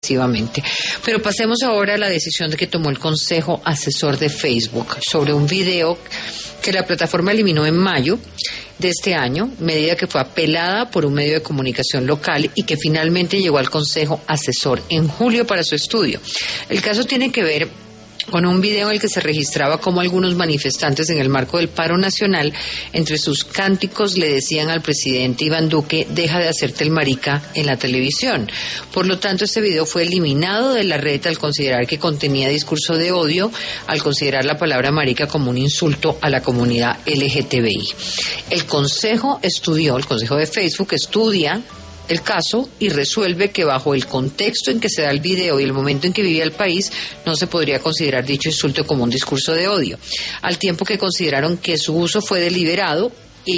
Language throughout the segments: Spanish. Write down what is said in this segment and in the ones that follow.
excesivamente. Pero pasemos ahora a la decisión que tomó el Consejo Asesor de Facebook sobre un video que la plataforma eliminó en mayo de este año, medida que fue apelada por un medio de comunicación local y que finalmente llegó al Consejo Asesor en julio para su estudio. El caso tiene que ver con un video en el que se registraba cómo algunos manifestantes en el marco del paro nacional, entre sus cánticos, le decían al presidente Iván Duque: deja de hacerte el marica en la televisión. Por lo tanto, este video fue eliminado de la red al considerar que contenía discurso de odio, al considerar la palabra marica como un insulto a la comunidad LGTBI. El Consejo de Facebook estudia el caso y resuelve que bajo el contexto en que se da el video y el momento en que vivía el país, no se podría considerar dicho insulto como un discurso de odio, al tiempo que consideraron que su uso fue deliberado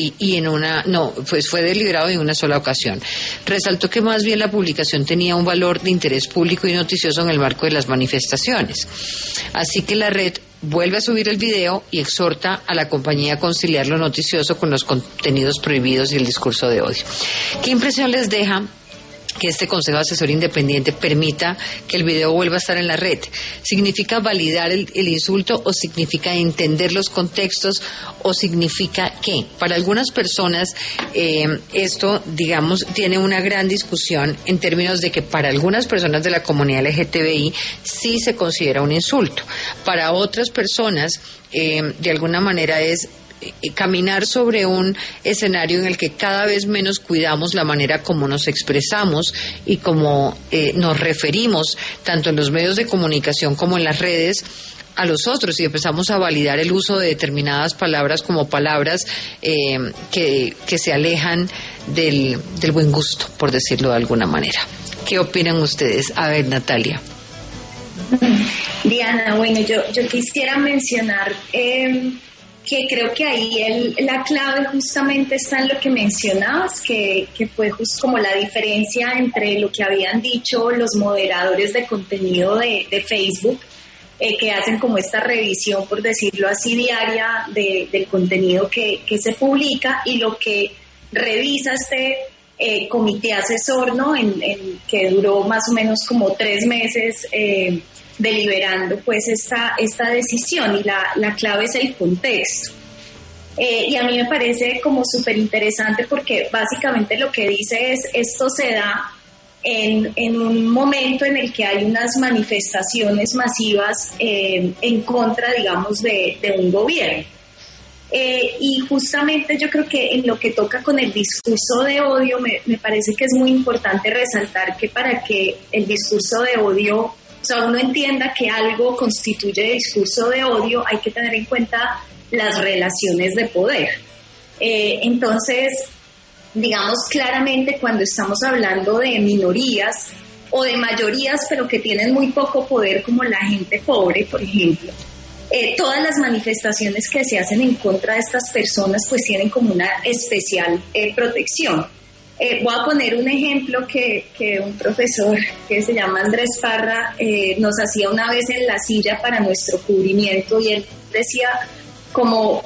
fue deliberado en una sola ocasión. Resaltó que más bien la publicación tenía un valor de interés público y noticioso en el marco de las manifestaciones. Así que la red vuelve a subir el video y exhorta a la compañía a conciliar lo noticioso con los contenidos prohibidos y el discurso de odio. ¿Qué impresión les deja que este Consejo Asesor Independiente permita que el video vuelva a estar en la red? ¿Significa validar el insulto o significa entender los contextos o significa qué? Para algunas personas esto, digamos, tiene una gran discusión en términos de que para algunas personas de la comunidad LGTBI sí se considera un insulto. Para otras personas, de alguna manera es caminar sobre un escenario en el que cada vez menos cuidamos la manera como nos expresamos y como nos referimos, tanto en los medios de comunicación como en las redes, a los otros, y empezamos a validar el uso de determinadas palabras como palabras que se alejan del buen gusto, por decirlo de alguna manera. ¿Qué opinan ustedes? A ver, Natalia. Diana, bueno, yo quisiera mencionar que creo que ahí la clave justamente está en lo que mencionabas, que fue justo como la diferencia entre lo que habían dicho los moderadores de contenido de Facebook, que hacen como esta revisión, por decirlo así, diaria del contenido que se publica, y lo que revisa este comité asesor, ¿no? Que duró más o menos como 3 meses deliberando pues esta decisión, y la clave es el contexto. Y a mí me parece como súper interesante porque básicamente lo que dice es: esto se da en un momento en el que hay unas manifestaciones masivas en contra, digamos, de un gobierno. Y justamente yo creo que en lo que toca con el discurso de odio, me parece que es muy importante resaltar que para que el discurso de odio, o sea, uno entienda que algo constituye discurso de odio, hay que tener en cuenta las relaciones de poder. Entonces, digamos claramente, cuando estamos hablando de minorías o de mayorías, pero que tienen muy poco poder, como la gente pobre, por ejemplo, todas las manifestaciones que se hacen en contra de estas personas pues tienen como una especial protección. Voy a poner un ejemplo que un profesor que se llama Andrés Parra nos hacía una vez en la silla para nuestro cubrimiento, y él decía como,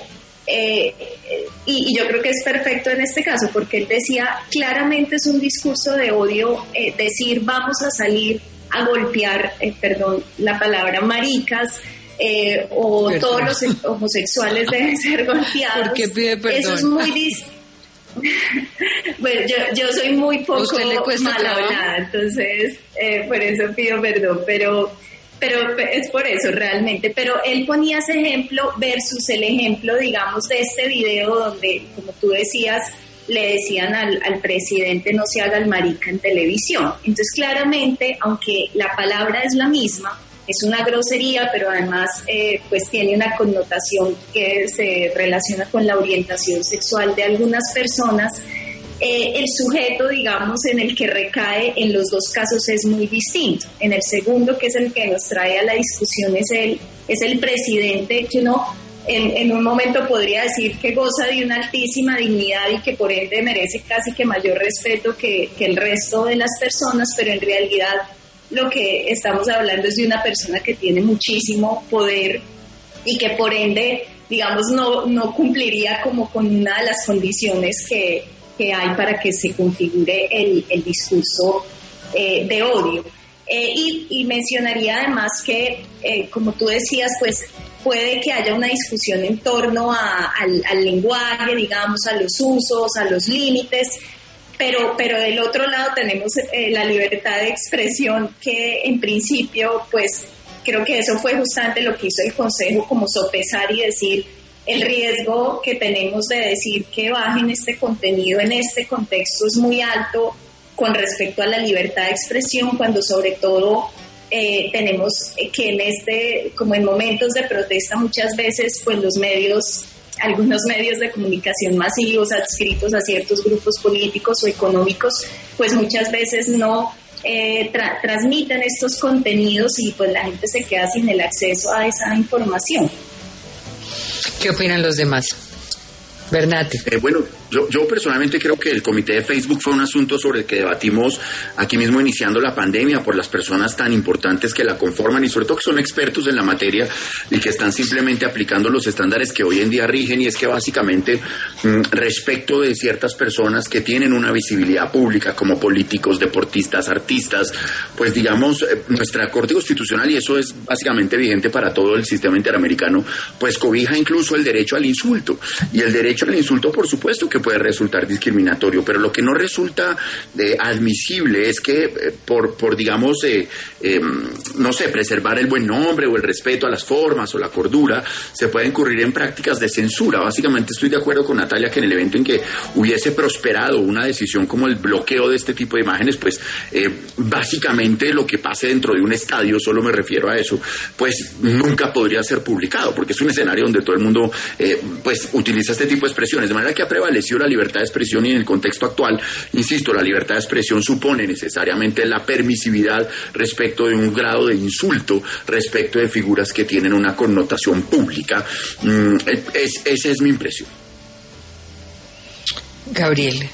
y yo creo que es perfecto en este caso, porque él decía: claramente es un discurso de odio decir vamos a salir a golpear, perdón la palabra, maricas, o perdón, todos los homosexuales deben ser golpeados. ¿Por qué pide perdón? Eso es muy distinto. Bueno, yo soy muy poco mal hablada, entonces por eso pido perdón, pero es por eso realmente. Pero él ponía ese ejemplo versus el ejemplo, digamos, de este video donde, como tú decías, le decían al presidente: no se haga el marica en televisión. Entonces, claramente, aunque la palabra es la misma, es una grosería, pero además pues tiene una connotación que se relaciona con la orientación sexual de algunas personas. El sujeto, digamos, en el que recae en los dos casos es muy distinto. En el segundo, que es el que nos trae a la discusión, es el presidente, que uno en un momento podría decir que goza de una altísima dignidad y que por ende merece casi que mayor respeto que el resto de las personas, pero en realidad lo que estamos hablando es de una persona que tiene muchísimo poder y que por ende, digamos, no cumpliría como con una de las condiciones que hay para que se configure el discurso de odio. Y mencionaría además que, como tú decías, pues puede que haya una discusión en torno al lenguaje, digamos, a los usos, a los límites, pero del otro lado tenemos la libertad de expresión, que en principio, pues creo que eso fue justamente lo que hizo el Consejo, como sopesar y decir el riesgo que tenemos de decir que bajen este contenido en este contexto es muy alto con respecto a la libertad de expresión, cuando sobre todo tenemos que como en momentos de protesta muchas veces, pues algunos medios de comunicación masivos adscritos a ciertos grupos políticos o económicos, pues muchas veces no transmiten estos contenidos y pues la gente se queda sin el acceso a esa información. ¿Qué opinan los demás? Bernate. Bueno, yo personalmente creo que el comité de Facebook fue un asunto sobre el que debatimos aquí mismo iniciando la pandemia por las personas tan importantes que la conforman y sobre todo que son expertos en la materia y que están simplemente aplicando los estándares que hoy en día rigen, y es que básicamente respecto de ciertas personas que tienen una visibilidad pública como políticos, deportistas, artistas, pues digamos nuestra Corte Constitucional, y eso es básicamente vigente para todo el sistema interamericano, pues cobija incluso el derecho al insulto, y el derecho al insulto por supuesto que puede resultar discriminatorio, pero lo que no resulta admisible es que por digamos, no sé, preservar el buen nombre o el respeto a las formas o la cordura, se puede incurrir en prácticas de censura. Básicamente estoy de acuerdo con Natalia que en el evento en que hubiese prosperado una decisión como el bloqueo de este tipo de imágenes, pues básicamente lo que pase dentro de un estadio, solo me refiero a eso, pues nunca podría ser publicado, porque es un escenario donde todo el mundo pues utiliza este tipo de expresiones, de manera que ha prevalecido la libertad de expresión, y en el contexto actual, insisto, la libertad de expresión supone necesariamente la permisividad respecto de un grado de insulto, respecto de figuras que tienen una connotación pública. Esa es mi impresión. Gabriel.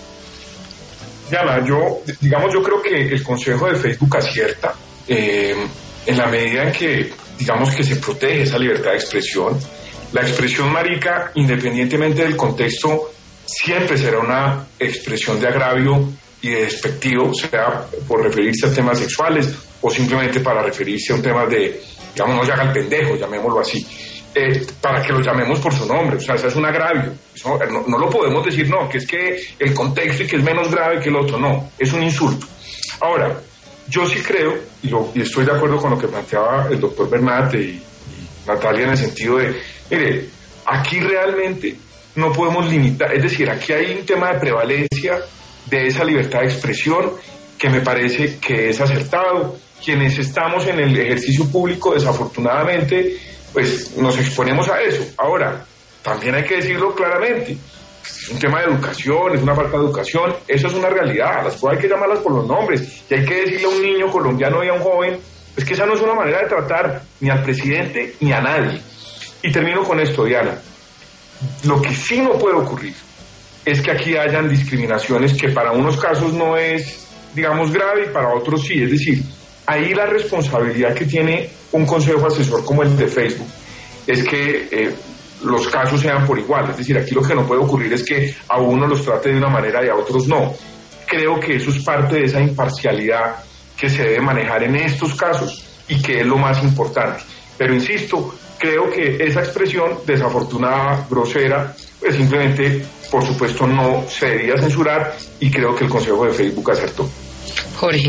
Yo creo que el Consejo de Facebook acierta en la medida en que, digamos, que se protege esa libertad de expresión. La expresión marica, independientemente del contexto, siempre será una expresión de agravio y de despectivo, sea por referirse a temas sexuales o simplemente para referirse a un tema de, digamos, no se haga el pendejo, llamémoslo así, para que lo llamemos por su nombre. O sea, eso es un agravio. Eso, no lo podemos decir, no, que es que el contexto y que es menos grave que el otro, no, es un insulto. Ahora, yo sí creo, y estoy de acuerdo con lo que planteaba el doctor Bernate y Natalia en el sentido de, mire, aquí realmente no podemos limitar, es decir, aquí hay un tema de prevalencia de esa libertad de expresión que me parece que es acertado. Quienes estamos en el ejercicio público, desafortunadamente, pues nos exponemos a eso. Ahora, también hay que decirlo claramente, es un tema de educación, es una falta de educación, eso es una realidad, las cosas hay que llamarlas por los nombres, y hay que decirle a un niño colombiano y a un joven, es que esa no es una manera de tratar ni al presidente ni a nadie. Y termino con esto, Diana. Lo que sí no puede ocurrir es que aquí hayan discriminaciones que para unos casos no es, digamos, grave y para otros sí. Es decir, ahí la responsabilidad que tiene un consejo asesor como el de Facebook es que los casos sean por igual. Es decir, aquí lo que no puede ocurrir es que a uno los trate de una manera y a otros no. Creo que eso es parte de esa imparcialidad que se debe manejar en estos casos y que es lo más importante. Pero insisto, creo que esa expresión desafortunada, grosera, pues simplemente, por supuesto, no se debía censurar, y creo que el Consejo de Facebook acertó. Jorge.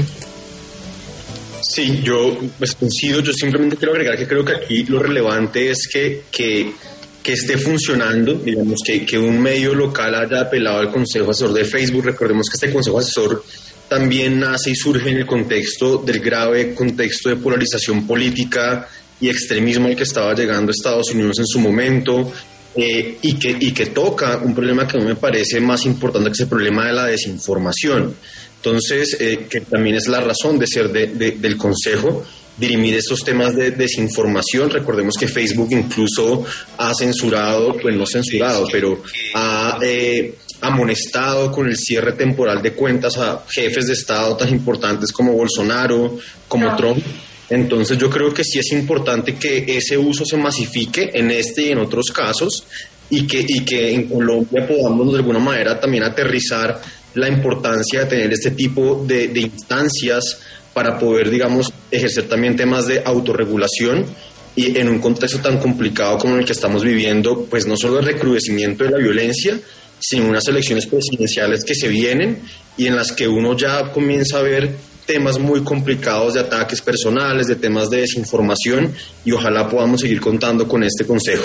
Sí, yo pues coincido. Yo simplemente quiero agregar que creo que aquí lo relevante es que esté funcionando, digamos, que un medio local haya apelado al Consejo Asesor de Facebook. Recordemos que este Consejo Asesor también nace y surge en el contexto del grave contexto de polarización política y extremismo al que estaba llegando Estados Unidos en su momento, y que toca un problema que a mí me parece más importante, que es el problema de la desinformación. Entonces, que también es la razón de ser del Consejo, dirimir estos temas de desinformación. Recordemos que Facebook incluso ha censurado, pues no censurado, pero ha amonestado con el cierre temporal de cuentas a jefes de Estado tan importantes como Bolsonaro, como Trump. Entonces yo creo que sí es importante que ese uso se masifique en este y en otros casos, y que en Colombia podamos de alguna manera también aterrizar la importancia de tener este tipo de instancias para poder, digamos, ejercer también temas de autorregulación. Y en un contexto tan complicado como el que estamos viviendo, pues no solo el recrudecimiento de la violencia, sino unas elecciones presidenciales que se vienen y en las que uno ya comienza a ver temas muy complicados de ataques personales, de temas de desinformación, y ojalá podamos seguir contando con este consejo.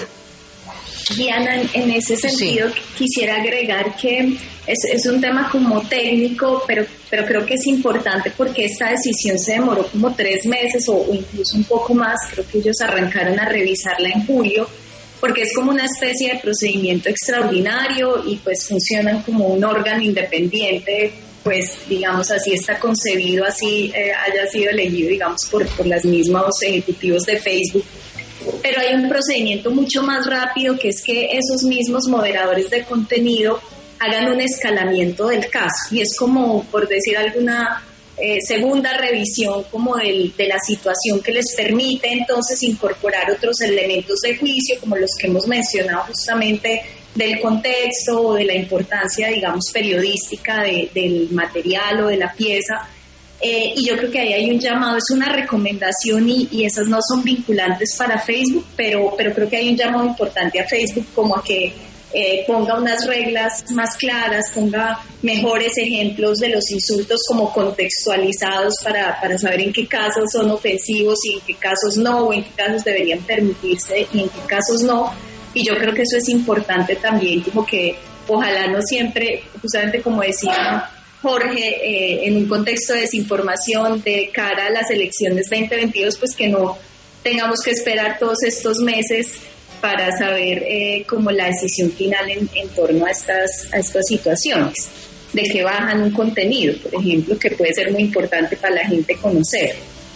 Diana, en ese sentido quisiera agregar que es un tema como técnico, pero creo que es importante porque esta decisión se demoró como 3 meses o incluso un poco más. Creo que ellos arrancaron a revisarla en julio, porque es como una especie de procedimiento extraordinario y pues funcionan como un órgano independiente, pues digamos así está concebido, así haya sido elegido digamos por los mismos ejecutivos de Facebook. Pero hay un procedimiento mucho más rápido, que es que esos mismos moderadores de contenido hagan un escalamiento del caso, y es como, por decir alguna segunda revisión como de la situación, que les permite entonces incorporar otros elementos de juicio, como los que hemos mencionado justamente del contexto o de la importancia, digamos, periodística del material o de la pieza. Y yo creo que ahí hay un llamado, es una recomendación y esas no son vinculantes para Facebook, pero creo que hay un llamado importante a Facebook como a que ponga unas reglas más claras, ponga mejores ejemplos de los insultos como contextualizados para saber en qué casos son ofensivos y en qué casos no, o en qué casos deberían permitirse y en qué casos no. Y yo creo que eso es importante también, como que ojalá no siempre, justamente como decía Jorge, en un contexto de desinformación de cara a las elecciones 2022, pues que no tengamos que esperar todos estos meses para saber como la decisión final en torno a estas situaciones, de que bajan un contenido, por ejemplo, que puede ser muy importante para la gente conocer.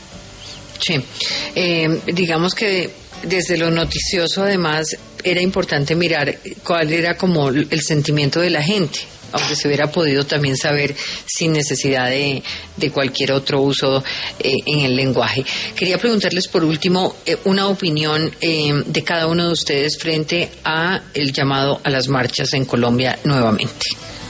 Sí, digamos que desde lo noticioso además era importante mirar cuál era como el sentimiento de la gente, aunque se hubiera podido también saber sin necesidad de cualquier otro uso en el lenguaje. Quería preguntarles por último una opinión de cada uno de ustedes frente a el llamado a las marchas en Colombia nuevamente.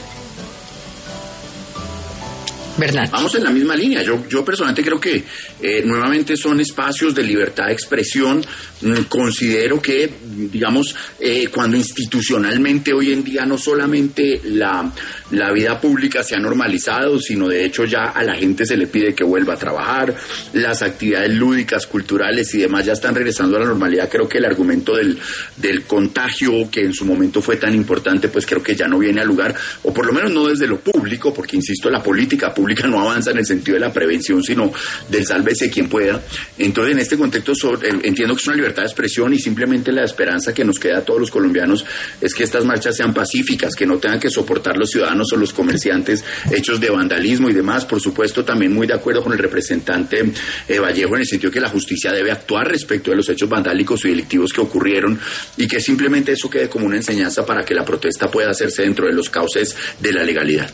Bernat. Vamos en la misma línea. Yo personalmente creo que nuevamente son espacios de libertad de expresión. Considero que, digamos, cuando institucionalmente hoy en día no solamente la vida pública se ha normalizado, sino de hecho ya a la gente se le pide que vuelva a trabajar, las actividades lúdicas, culturales y demás ya están regresando a la normalidad. Creo que el argumento del contagio, que en su momento fue tan importante, pues creo que ya no viene al lugar, o por lo menos no desde lo público, porque insisto, la política pública no avanza en el sentido de la prevención, sino del sálvese quien pueda. Entonces, en este contexto entiendo que es una libertad de expresión, y simplemente la esperanza que nos queda a todos los colombianos es que estas marchas sean pacíficas, que no tengan que soportar los ciudadanos o los comerciantes hechos de vandalismo y demás. Por supuesto, también muy de acuerdo con el representante Vallejo en el sentido que la justicia debe actuar respecto de los hechos vandálicos y delictivos que ocurrieron, y que simplemente eso quede como una enseñanza para que la protesta pueda hacerse dentro de los cauces de la legalidad.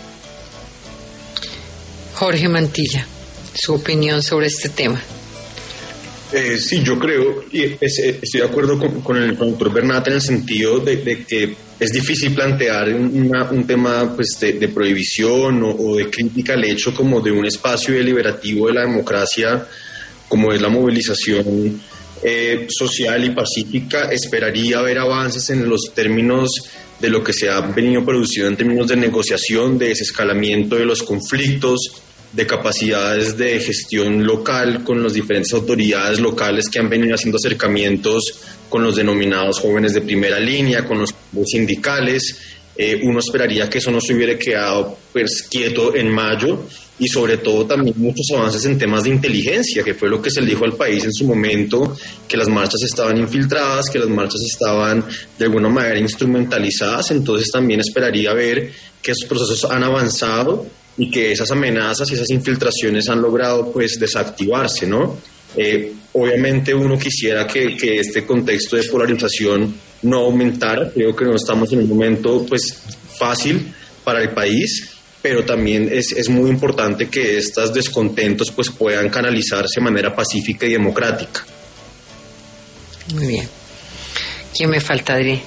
Jorge Mantilla, su opinión sobre este tema. Sí, yo creo, y estoy de acuerdo con el doctor Bernat en el sentido de que es difícil plantear un tema pues de prohibición o de crítica al hecho como de un espacio deliberativo de la democracia como es la movilización social y pacífica. Esperaría ver avances en los términos de lo que se ha venido produciendo en términos de negociación, de desescalamiento de los conflictos, de capacidades de gestión local con las diferentes autoridades locales que han venido haciendo acercamientos con los denominados jóvenes de primera línea, con los sindicales. Uno esperaría que eso no se hubiera quedado pues quieto en mayo, y sobre todo también muchos avances en temas de inteligencia, que fue lo que se le dijo al país en su momento, que las marchas estaban infiltradas, que las marchas estaban de alguna manera instrumentalizadas. Entonces también esperaría ver que esos procesos han avanzado y que esas amenazas y esas infiltraciones han logrado pues desactivarse, ¿no? Obviamente uno quisiera que este contexto de polarización no aumentara. Creo que no estamos en un momento pues fácil para el país, pero también es muy importante que estos descontentos pues puedan canalizarse de manera pacífica y democrática. Muy bien. ¿Quién me falta, Adri?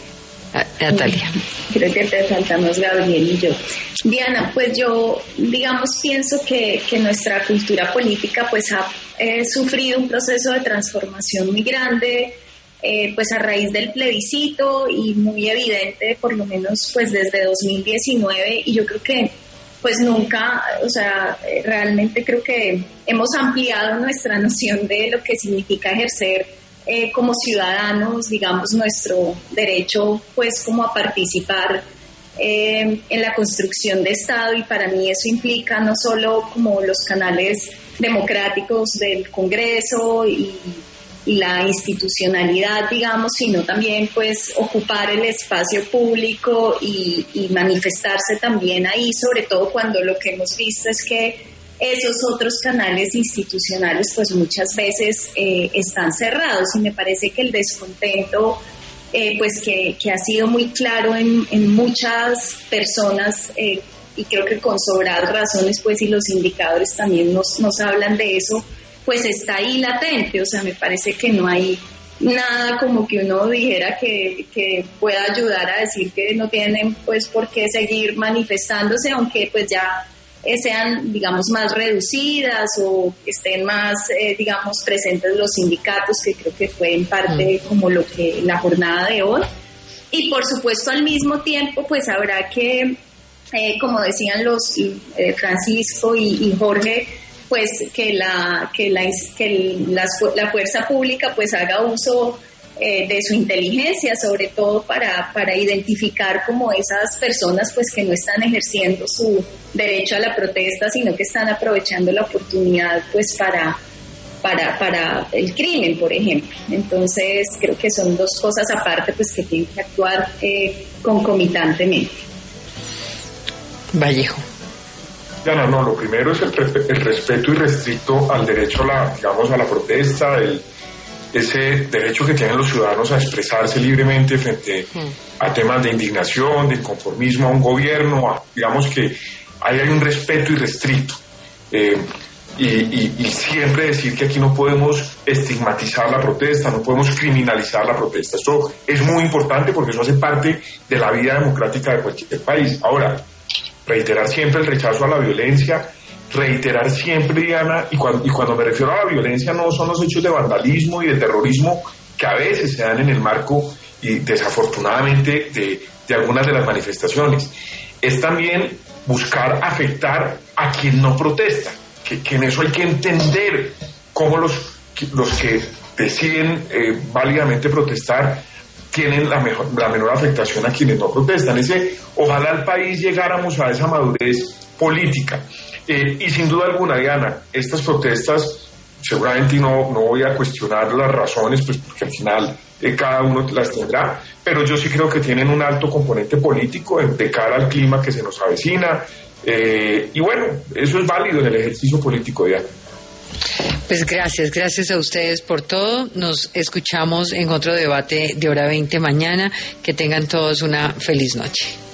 Natalia. Creo que te saltamos Gabriel y yo. Diana, pues yo, digamos, pienso que nuestra cultura política pues ha sufrido un proceso de transformación muy grande, pues a raíz del plebiscito y muy evidente, por lo menos pues desde 2019, y yo creo que pues nunca, o sea, realmente creo que hemos ampliado nuestra noción de lo que significa ejercer como ciudadanos, digamos, nuestro derecho pues como a participar en la construcción de Estado, y para mí eso implica no solo como los canales democráticos del Congreso y la institucionalidad, digamos, sino también pues ocupar el espacio público y manifestarse también ahí, sobre todo cuando lo que hemos visto es que esos otros canales institucionales pues muchas veces están cerrados, y me parece que el descontento pues que ha sido muy claro en muchas personas, y creo que con sobradas razones pues, y los indicadores también nos hablan de eso, pues está ahí latente. O sea, me parece que no hay nada como que uno dijera que pueda ayudar a decir que no tienen pues por qué seguir manifestándose, aunque pues ya sean, digamos, más reducidas o estén más, digamos, presentes los sindicatos, que creo que fue en parte como lo que la jornada de hoy. Y por supuesto al mismo tiempo pues habrá que, como decían los Francisco y Jorge, pues que la fuerza pública pues haga uso de su inteligencia, sobre todo para identificar como esas personas pues que no están ejerciendo su derecho a la protesta, sino que están aprovechando la oportunidad pues para el crimen, por ejemplo. Entonces creo que son dos cosas aparte pues que tienen que actuar concomitantemente. Vallejo. Diana, no, lo primero es el respeto irrestricto al derecho a la protesta, ese derecho que tienen los ciudadanos a expresarse libremente frente a temas de indignación, de inconformismo a un gobierno, digamos que ahí hay un respeto irrestricto. Y siempre decir que aquí no podemos estigmatizar la protesta, no podemos criminalizar la protesta. Esto es muy importante porque eso hace parte de la vida democrática de cualquier país. Ahora, reiterar siempre el rechazo a la violencia, reiterar siempre, Diana, y cuando me refiero a la violencia no son los hechos de vandalismo y de terrorismo que a veces se dan en el marco, y desafortunadamente, de algunas de las manifestaciones. Es también buscar afectar a quien no protesta, que en eso hay que entender cómo los que deciden válidamente protestar tienen la menor afectación a quienes no protestan. Ojalá al país llegáramos a esa madurez política. Y sin duda alguna, Diana, estas protestas, seguramente no voy a cuestionar las razones, pues porque al final cada uno las tendrá, pero yo sí creo que tienen un alto componente político de cara al clima que se nos avecina, y bueno, eso es válido en el ejercicio político, Diana. Pues gracias a ustedes por todo. Nos escuchamos en otro debate de Hora 20 mañana. Que tengan todos una feliz noche.